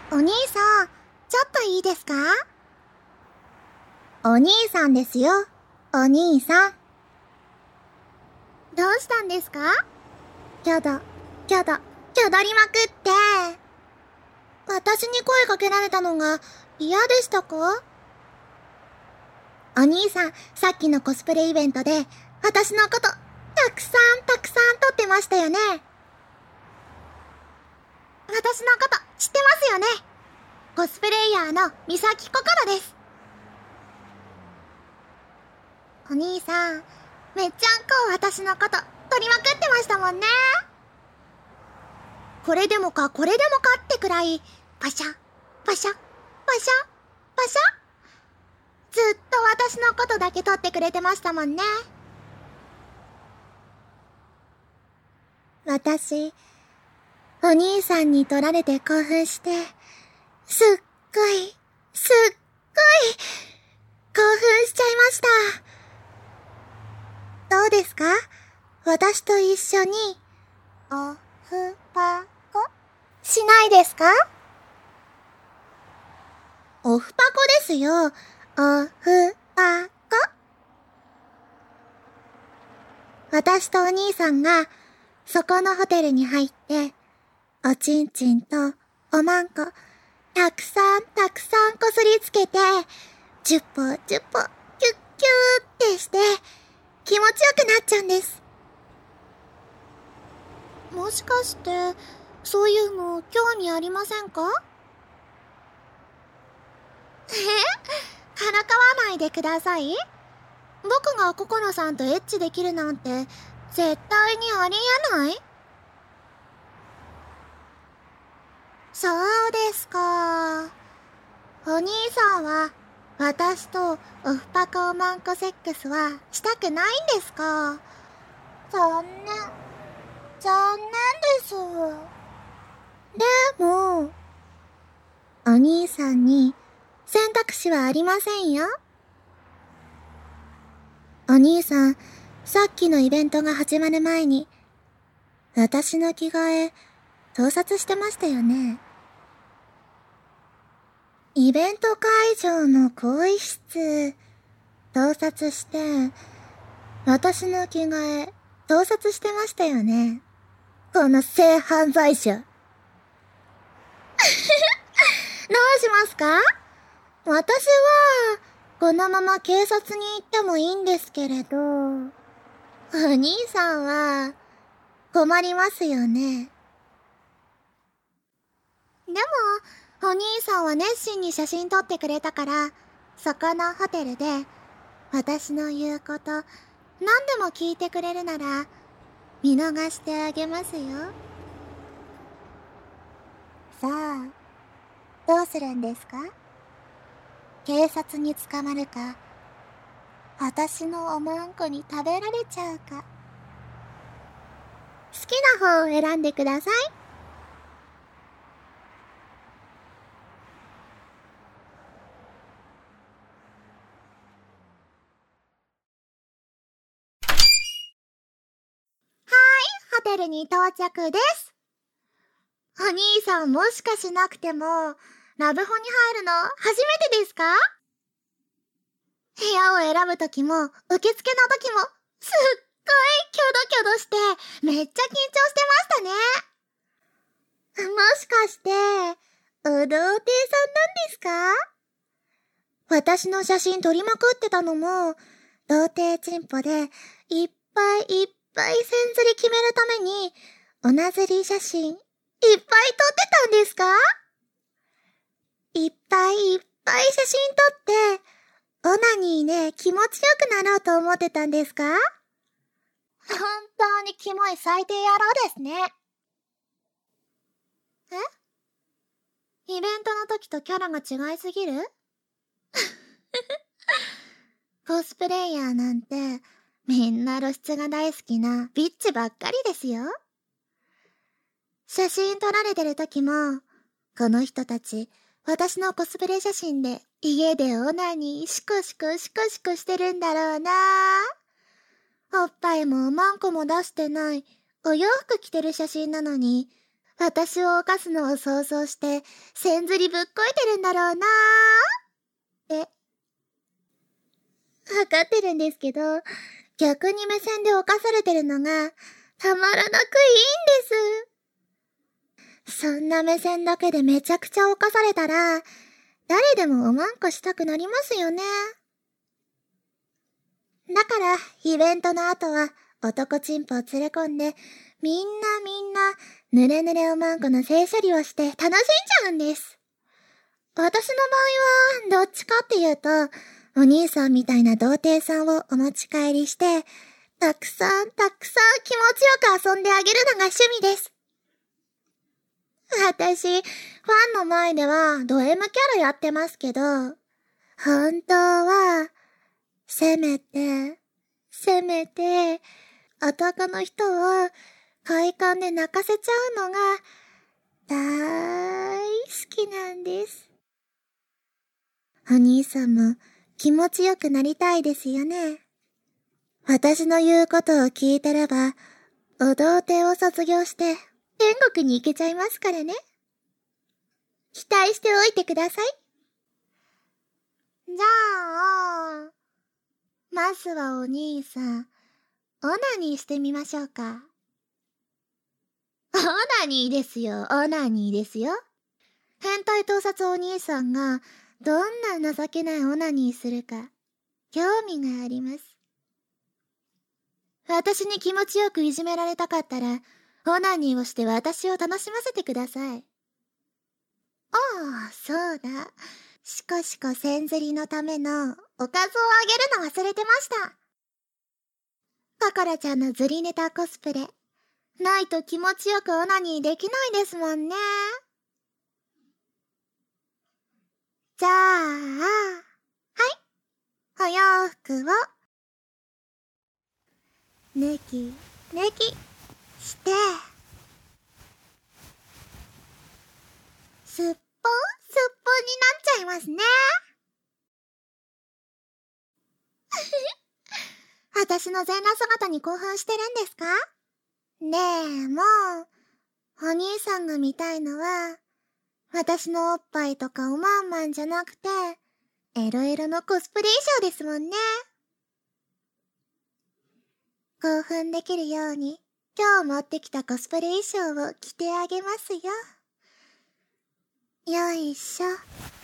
お兄さん、ちょっといいですか？お兄さんですよ、お兄さん。どうしたんですか？キャドりまくって。私に声かけられたのが嫌でしたか？お兄さん、さっきのコスプレイベントで、私のこと、たくさん撮ってましたよね。私のこと知ってますよね。コスプレイヤーの三崎こころです。お兄さん、めっちゃんこ私のこと撮りまくってましたもんね。これでもかってくらい、パシャ、パシャ、パシャ、パシャ。ずっと私のことだけ撮ってくれてましたもんね。私、お兄さんに撮られて興奮して、すっごい、興奮しちゃいました。どうですか？私と一緒に、オフパコしないですか？オフパコですよ。オフパコ。私とお兄さんが、そこのホテルに入って、おちんちんとおまんこ、たくさんこすりつけて、10歩、キュッキューってして、気持ちよくなっちゃうんです。もしかして、そういうの興味ありませんか？からかわないでください。僕がココノさんとエッチできるなんて、絶対にありえない？そうですか。お兄さんは、私とオフパコおまんこセックスはしたくないんですか？残念です。でも、お兄さんに選択肢はありませんよ。お兄さん、さっきのイベントが始まる前に、私の着替え、盗撮してましたよね。イベント会場の更衣室、盗撮して、私の着替え、盗撮してましたよね。この性犯罪者。どうしますか？私は、このまま警察に行ってもいいんですけれど、お兄さんは、困りますよね。でも、お兄さんは熱心に写真撮ってくれたから、そこのホテルで、私の言うこと、何でも聞いてくれるなら、見逃してあげますよ。さあ、どうするんですか？警察に捕まるか、私のおまんこに食べられちゃうか。好きな方を選んでください。ホテルに到着です。お兄さんもしかしなくても、ラブホに入るの初めてですか？部屋を選ぶときも、受付のときも、すっごいキョドして、めっちゃ緊張してましたね。もしかして、お童貞さんなんですか？私の写真撮りまくってたのも、童貞チンポで、いっぱい線ずり決めるために、おなずり写真、いっぱい撮ってたんですか？いっぱい写真撮って、オナニーね、気持ちよくなろうと思ってたんですか？本当にキモい最低野郎ですね。イベントの時とキャラが違いすぎる？コスプレイヤーなんて、みんな露出が大好きなビッチばっかりですよ。写真撮られてる時も、この人たち、私のコスプレ写真で家でオナニーシコシコしてるんだろうな。おっぱいもおまんこも出してない、お洋服着てる写真なのに、 私を犯すのを想像して、線ずりぶっこいてるんだろうなーって。わかってるんですけど、逆に目線で犯されてるのが、たまらなくいいんです。そんな目線だけでめちゃくちゃ犯されたら、誰でもおまんこしたくなりますよね。だから、イベントの後は、男チンポを連れ込んで、みんな、ぬれぬれおまんこの性処理をして楽しんじゃうんです。私の場合は、どっちかっていうと、お兄さんみたいな童貞さんをお持ち帰りして、たくさん気持ちよく遊んであげるのが趣味です。私、ファンの前ではド M キャラやってますけど、本当は、せめて、男の人を快感で泣かせちゃうのが、大好きなんです。お兄さんも気持ちよくなりたいですよね。私の言うことを聞いてれば、お童貞を卒業して天国に行けちゃいますからね。期待しておいてください。じゃあ、まずはお兄さん、オナニーしてみましょうか。オナニーですよ。変態盗撮お兄さんがどんな情けないオナニーするか、興味があります。私に気持ちよくいじめられたかったら、オナニーをして私を楽しませてください。ああ、そうだ。シコシコ線ずりのためのおかずをあげるの忘れてました。ココラちゃんのずりネタコスプレ。ないと気持ちよくオナニーできないですもんね。じゃあ、はい。お洋服を、ネキして、すっぽんになっちゃいますね。私の全裸姿に興奮してるんですか？でも、お兄さんが見たいのは、私のおっぱいとかおまんまんじゃなくて、エロエロのコスプレ衣装ですもんね。興奮できるように、今日持ってきたコスプレ衣装を着てあげますよ。よいしょ。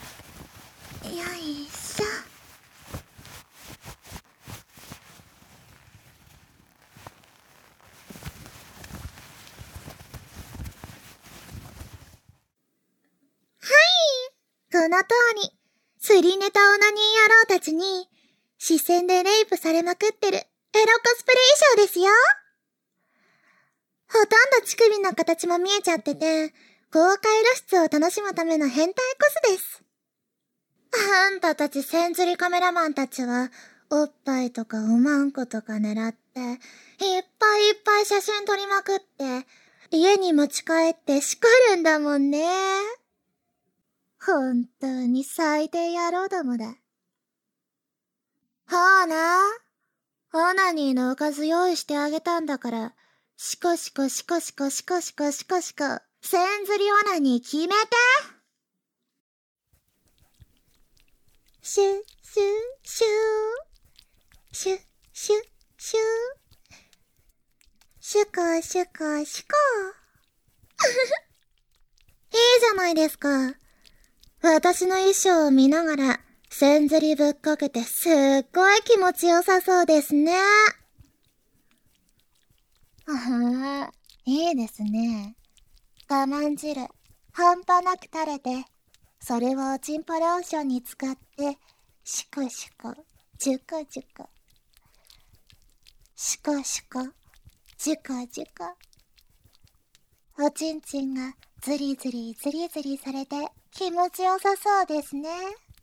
その通り、スリネタオナニー野郎たちに、視線でレイプされまくってるエロコスプレ衣装ですよ。ほとんど乳首の形も見えちゃってて、公開露出を楽しむための変態コスです。あんたたち線ずりカメラマンたちは、おっぱいとかおまんことか狙って、いっぱい写真撮りまくって、家に持ち帰って叱るんだもんね。本当に最低野郎どもだ。ほうな。オナニーのおかず用意してあげたんだから、シコシコ、線ずりオナニー決めて。シュコ。いいじゃないですか。私の衣装を見ながら、線ずりぶっかけてすっごい気持ちよさそうですね。いいですね。我慢汁、半端なく垂れて、それをチンポローションに使って、シコ、ジュコ。おちんちんがズリズリされて気持ちよさそうですね。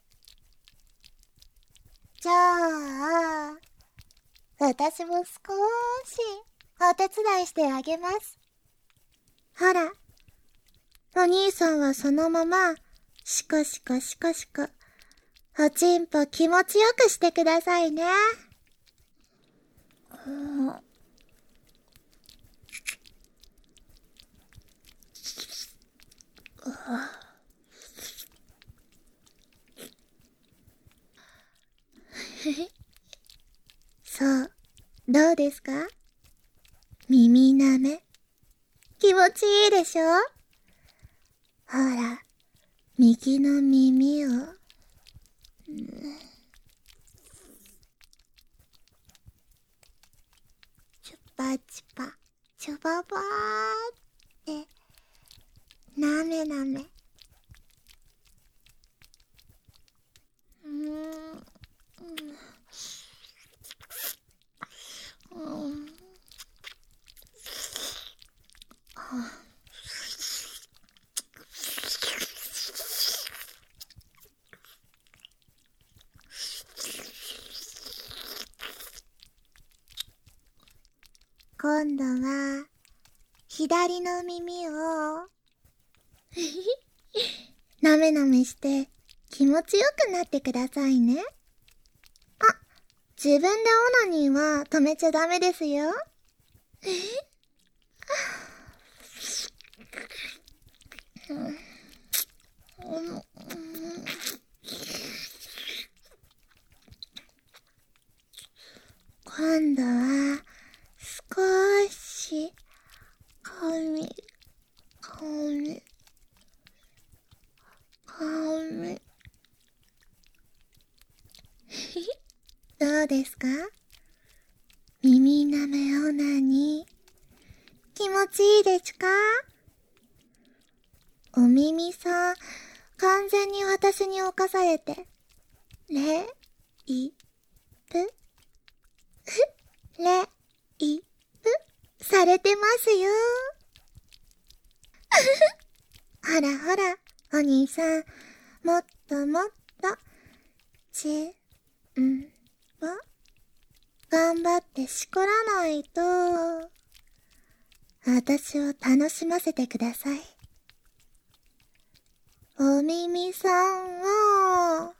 じゃあ、私も少しお手伝いしてあげます。ほら、お兄さんはそのまま、シコ。おちんぽ気持ちよくしてくださいね。 そう、どうですか？耳舐め。気持ちいいでしょ？ほら、右の耳を。チュパチュパ、チュババーって、なめなめ。今度は、左の耳を、なめなめして気持ちよくなってくださいね。あ、自分でオナニーは止めちゃダメですよ。今度は少し髪どうですか？耳なめオナニー気持ちいいですか？お耳さん完全に私に侵されてレイプレイプされてますよ。ほらほら、お兄さん、もっともっと、頑張ってしこらないと、私を楽しませてください。お耳さんを、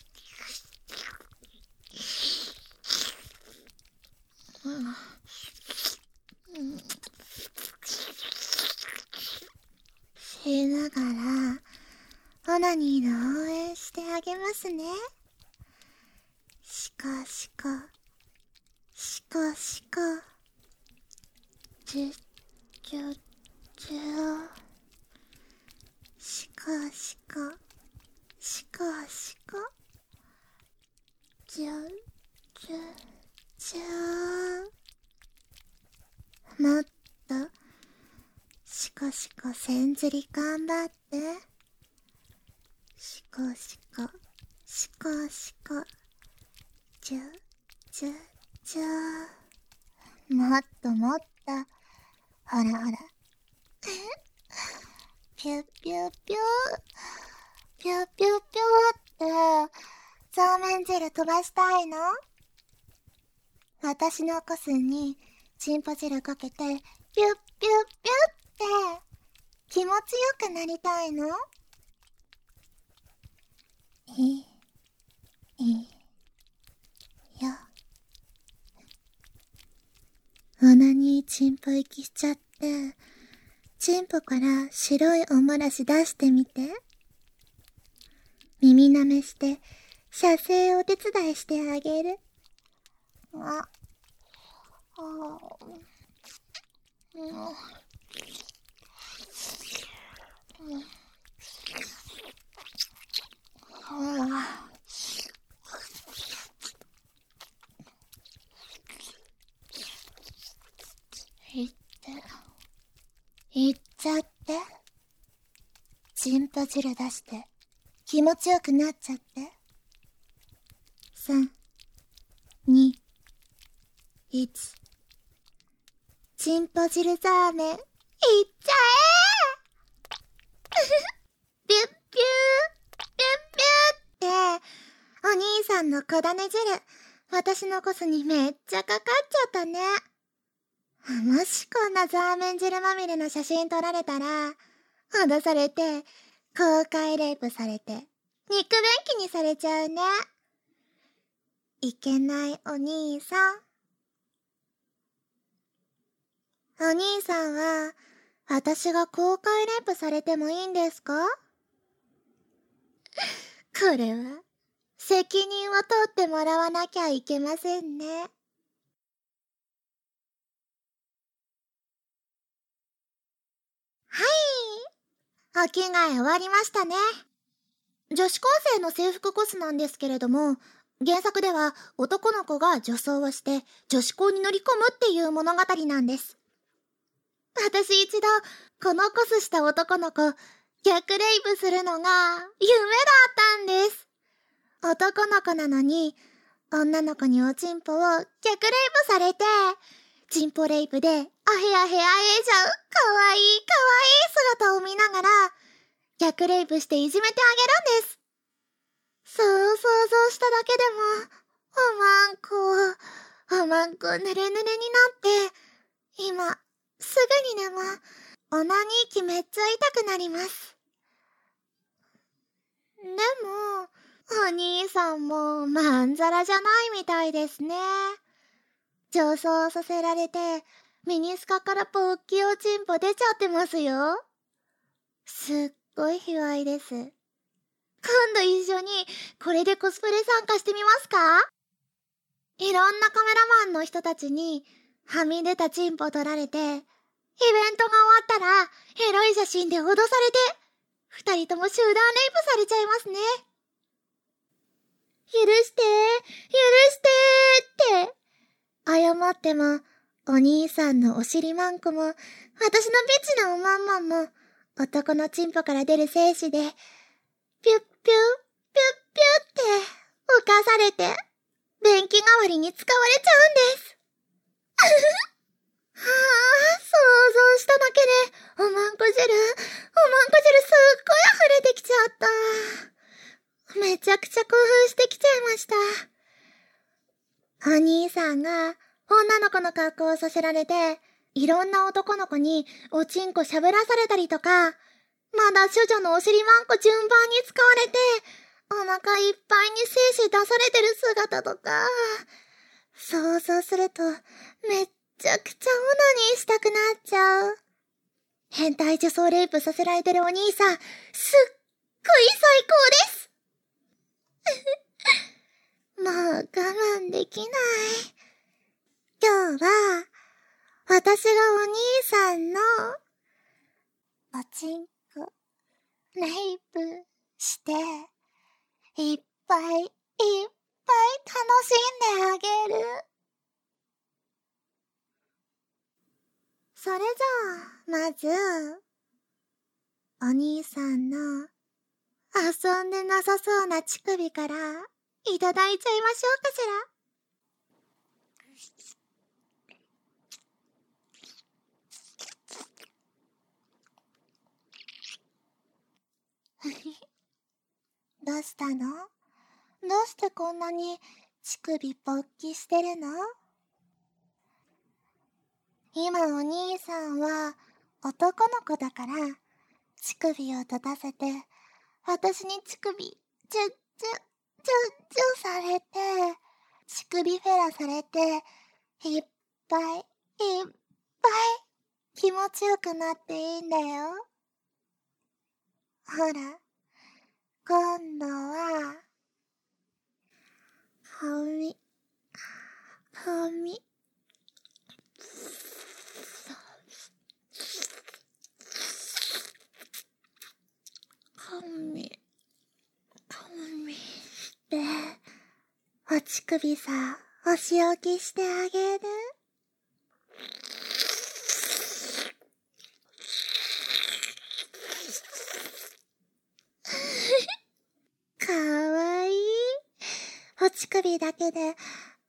しながら、オナニーの応援してあげますね。しこしこ、しこしこ、じゅっじゅっじゅしこしこ、しこしこ、じゅじゅじゅもっと、しこしこ千釣り頑張って。しこしこ、しこしこ、じゅじゅじゅもっともっと、ほらほら。ピュピュピュピュピュピュって、ザーメン汁飛ばしたいの？私のコスにチンポ汁かけて、ピュッピュッピュッって気持ちよくなりたいの？いよ。オナニーチンポ行きしちゃって、チンポから白いおもらし出してみて。耳舐めして、射精お手伝いしてあげる。いっちゃって。チンポ汁出して、気持ちよくなっちゃって。3、2、1。チンポ汁ザーメン、いっちゃえピュッピュー、ピュッピューって、お兄さんのこだね汁、私のコスにめっちゃかかっちゃったね。もしこんなザーメン汁まみれの写真撮られたら、脅されて、公開レイプされて、肉便器にされちゃうね。いけないお兄さん。お兄さんは、 私が公開レイプされてもいいんですか？これは、責任を取ってもらわなきゃいけませんね。はい。お着替え終わりましたね。女子高生の制服コスなんですけれども、原作では男の子が女装をして女子校に乗り込むっていう物語なんです。私一度、このコスした男の子、逆レイプするのが夢だったんです。男の子なのに、女の子におちんぽを逆レイプされて、チンポレイプで、あへあへあへちゃう、かわいいかわいい姿を見ながら、逆レイプしていじめてあげるんです。そう想像しただけでも、おまんこぬれぬれになって、今、すぐにでも、オナニー機めっちゃ痛くなります。でも、お兄さんもまんざらじゃないみたいですね。上装させられて、ミニスカからポッキおちんぽ出ちゃってますよ。すっごい卑猥です。今度一緒にこれでコスプレ参加してみますか？いろんなカメラマンの人たちにはみ出たチンポ撮られて、イベントが終わったらエロい写真で脅されて、二人とも集団レイプされちゃいますね。許して、許してって。謝っても、お兄さんのお尻マンコも、私のビチなおまんまんも、男のチンポから出る精子で、ピュッピュッ、ピュッピュッって浮かされて、便器代わりに使われちゃうんです。はあ、想像しただけで、おまんこ汁すっごい溢れてきちゃった。めちゃくちゃ興奮してきちゃいました。お兄さんが女の子の格好をさせられて、いろんな男の子におちんこしゃぶらされたりとか、まだ処女のお尻マンコ順番に使われて、お腹いっぱいに精子出されてる姿とか、想像するとめっちゃくちゃオナニーしたくなっちゃう。変態女装レイプさせられてるお兄さん、すっごい最高です。もう我慢できない。今日は、私がお兄さんの、おちんこ、レイプして、いっぱい楽しんであげる。それじゃあ、まず、お兄さんの、遊んでなさそうな乳首から、いただいちゃいましょうかしら。どうしたの？どうしてこんなに乳首ぽっきしてるの？今お兄さんは男の子だから乳首を立たせて私に乳首チュッチュッチュッチュされて乳首フェラされていっぱい気持ちよくなっていいんだよ。ほら、今度は、はみ、はみ、はみ、はみして、お乳首さ、お仕置きしてあげる。かわいい。お乳首だけで、って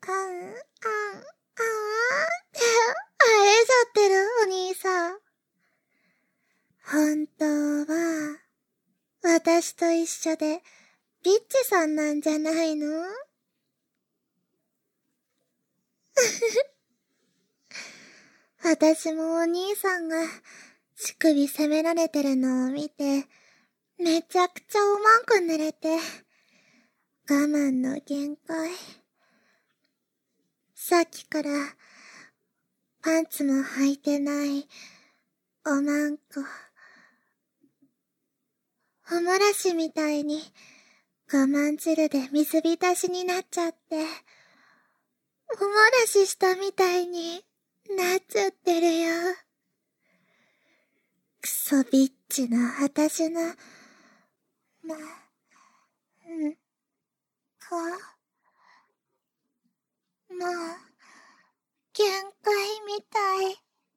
会えちゃってるお兄さん。本当は、私と一緒で、ビッチさんなんじゃないの？私もお兄さんが乳首責められてるのを見て、めちゃくちゃおまんこ濡れて、我慢の限界。さっきからパンツも履いてないおまんこ。おもらしみたいに、我慢汁で水浸しになっちゃって、おもらししたみたいになっちゃってるよ。クソビッチな私の、もう、限界みたい。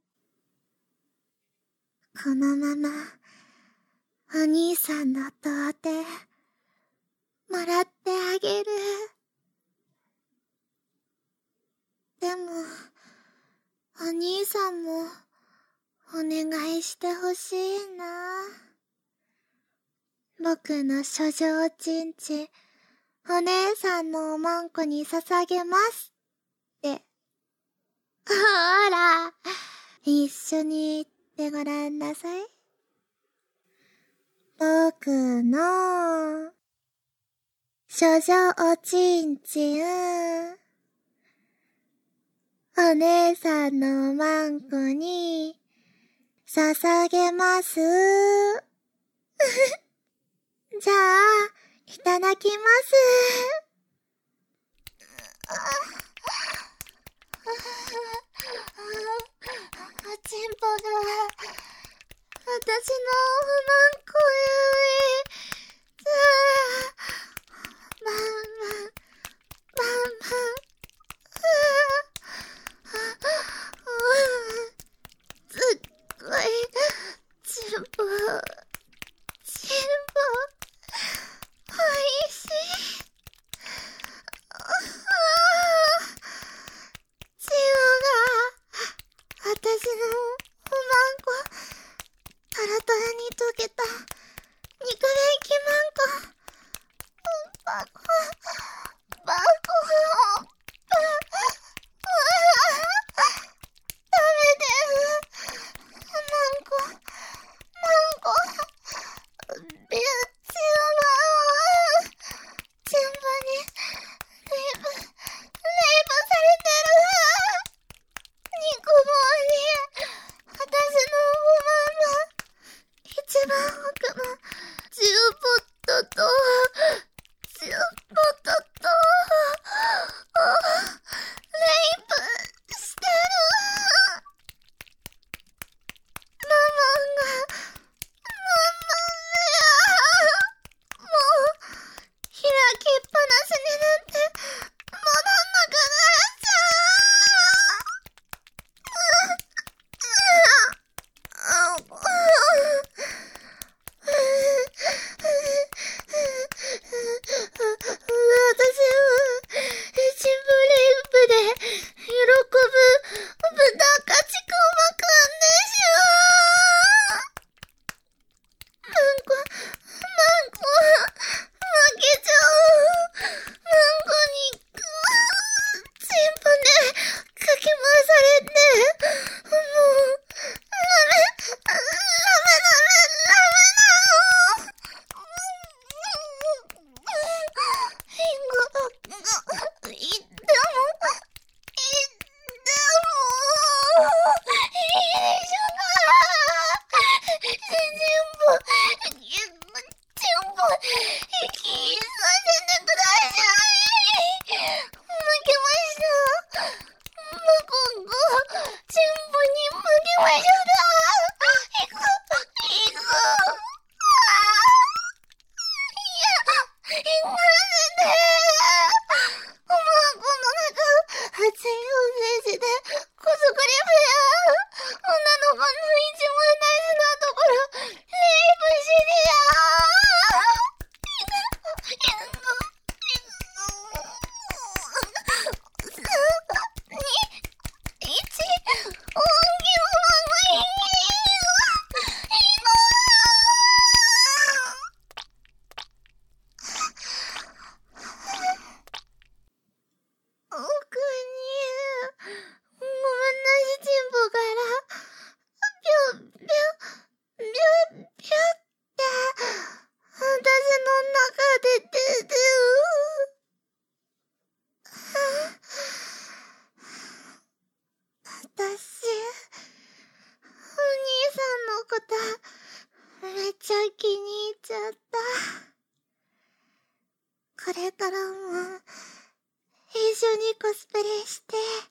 このまま、お兄さんの童貞、もらってあげる。でも、お兄さんも、お願いしてほしいな。僕の処女ちんち、お姉さんのおまんこに捧げますって。ほら、一緒に言ってごらんなさい。僕の、処女おちんちん。お姉さんのおまんこに、捧げます。じゃあ、いただきます。おちんぽが、私のおまんこより、バンバン、バンバン、すっごい、ちんぽ、ちんぽ、おいしい。チオが、私のおまんこ、トロトロに溶けた。 れからも、一緒にコスプレして、